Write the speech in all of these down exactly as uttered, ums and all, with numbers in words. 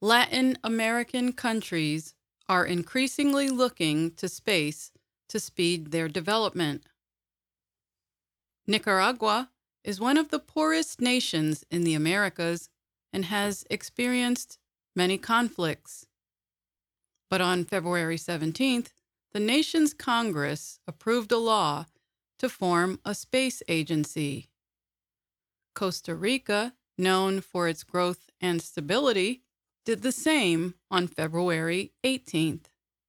Latin American countries are increasingly looking to space to speed their development. Nicaragua is one of the poorest nations in the Americas and has experienced many conflicts. But on February seventeenth, the nation's Congress approved a law to form a space agency. Costa Rica, known for its growth and stability, did the same on February eighteenth.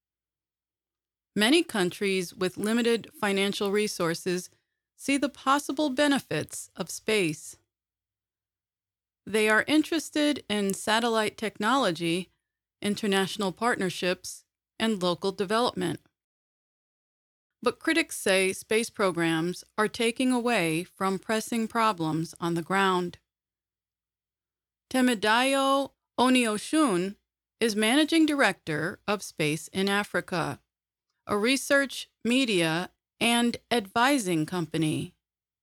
Many countries with limited financial resources see the possible benefits of space. They are interested in satellite technology, international partnerships, and local development. But critics say space programs are taking away from pressing problems on the ground. Temidayo Onioshun is managing director of Space in Africa, a research, media, and advising company.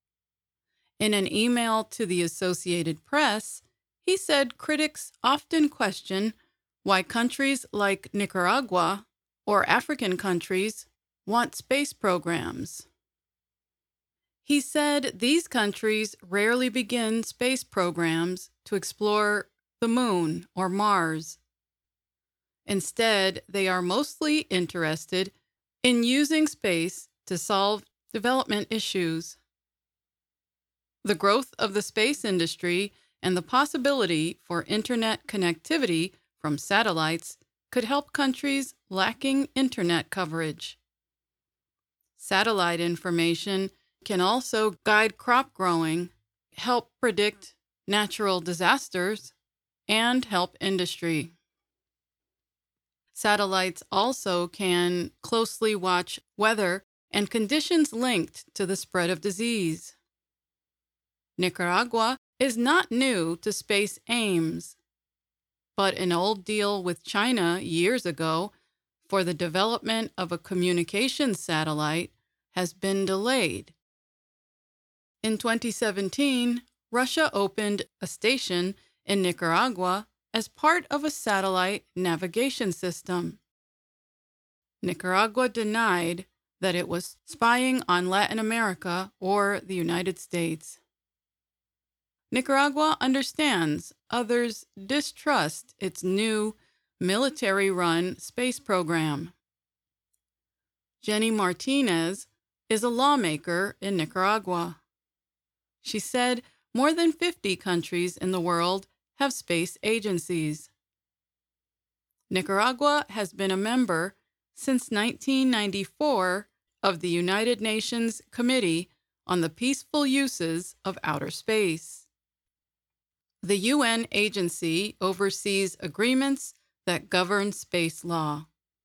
In an email to the Associated Press, he said critics often question why countries like Nicaragua or African countries want space programs. He said these countries rarely begin space programs to explore the moon or Mars. Instead, they are mostly interested in using space to solve development issues. The growth of the space industry and the possibility for internet connectivity from satellites could help countries lacking internet coverage. Satellite information can also guide crop growing, help predict natural disasters, and help industry. Satellites also can closely watch weather and conditions linked to the spread of disease. Nicaragua is not new to space aims, but an old deal with China years ago for the development of a communications satellite has been delayed. In twenty seventeen, Russia opened a station in Nicaragua as part of a satellite navigation system. Nicaragua denied that it was spying on Latin America or the United States. Nicaragua understands others distrust its new military-run space program. Jenny Martinez is a lawmaker in Nicaragua. She said more than fifty countries in the world have space agencies. Nicaragua has been a member since nineteen ninety-four of the United Nations Committee on the Peaceful Uses of Outer Space. The U N agency oversees agreements that govern space law.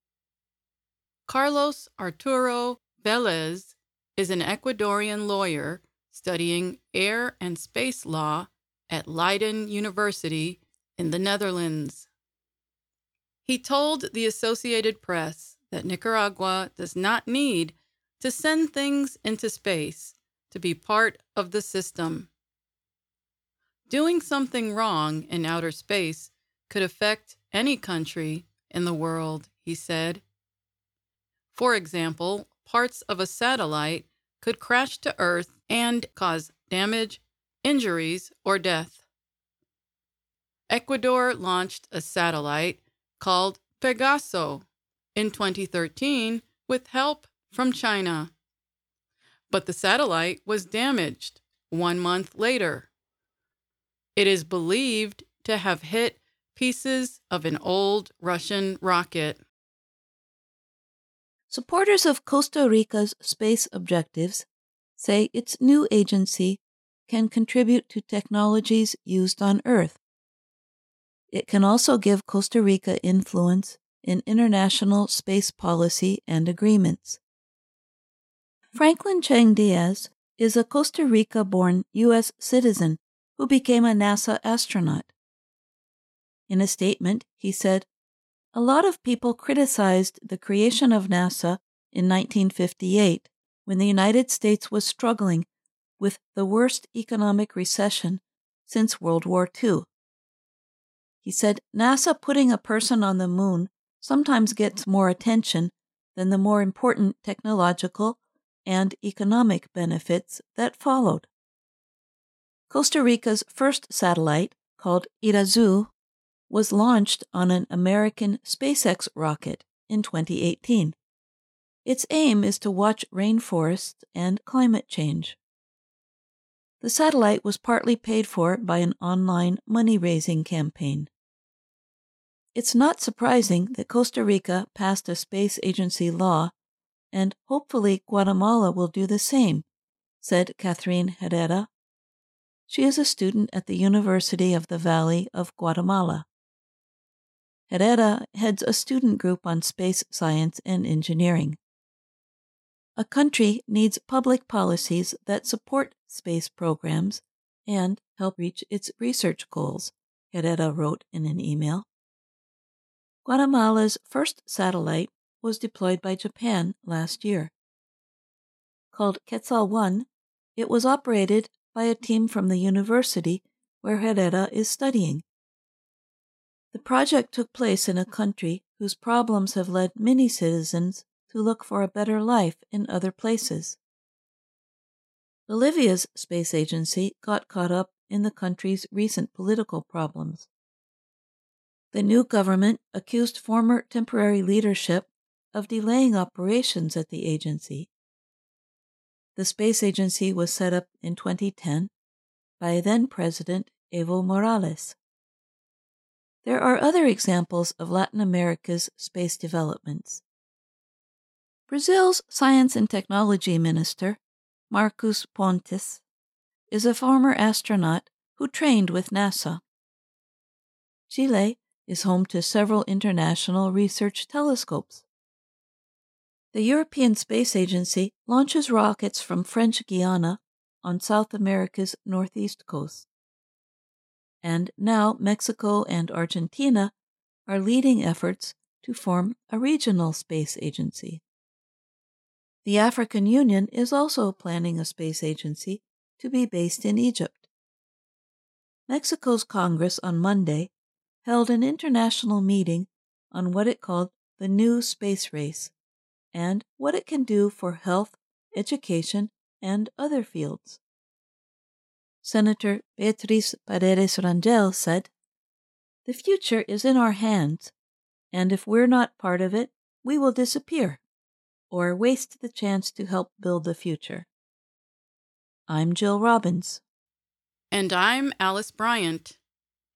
Carlos Arturo Vélez is an Ecuadorian lawyer studying air and space law at Leiden University in the Netherlands. He told the Associated Press that Nicaragua does not need to send things into space to be part of the system. Doing something wrong in outer space could affect any country in the world, he said. For example, parts of a satellite could crash to Earth and cause damage, injuries, or death. Ecuador launched a satellite called Pegaso in twenty thirteen with help from China. But the satellite was damaged one month later. It is believed to have hit pieces of an old Russian rocket. Supporters of Costa Rica's space objectives say its new agency can contribute to technologies used on Earth. It can also give Costa Rica influence in international space policy and agreements. Franklin Chang Diaz is a Costa Rica-born U S citizen who became a NASA astronaut. In a statement, he said, "A lot of people criticized the creation of NASA in nineteen fifty-eight, when the United States was struggling with the worst economic recession since World War Two. He said NASA putting a person on the moon sometimes gets more attention than the more important technological and economic benefits that followed. Costa Rica's first satellite, called Irazu, was launched on an American SpaceX rocket in twenty eighteen. Its aim is to watch rainforests and climate change. The satellite was partly paid for by an online money-raising campaign. It's not surprising that Costa Rica passed a space agency law, and hopefully Guatemala will do the same, said Catherine Herrera. She is a student at the University of the Valley of Guatemala. Herrera heads a student group on space science and engineering. A country needs public policies that support space programs and help reach its research goals, Herrera wrote in an email. Guatemala's first satellite was deployed by Japan last year. Called Quetzal one, it was operated by a team from the university where Herrera is studying. The project took place in a country whose problems have led many citizens to look for a better life in other places. Bolivia's space agency got caught up in the country's recent political problems. The new government accused former temporary leadership of delaying operations at the agency. The space agency was set up in twenty ten by then-President Evo Morales. There are other examples of Latin America's space developments. Brazil's Science and Technology Minister, Marcos Pontes, is a former astronaut who trained with NASA. Chile is home to several international research telescopes. The European Space Agency launches rockets from French Guiana on South America's northeast coast. And now Mexico and Argentina are leading efforts to form a regional space agency. The African Union is also planning a space agency to be based in Egypt. Mexico's Congress on Monday held an international meeting on what it called the new space race and what it can do for health, education, and other fields. Senator Beatriz Paredes Rangel said, "The future is in our hands, and if we're not part of it, we will disappear or waste the chance to help build the future." I'm Jill Robbins. And I'm Alice Bryant.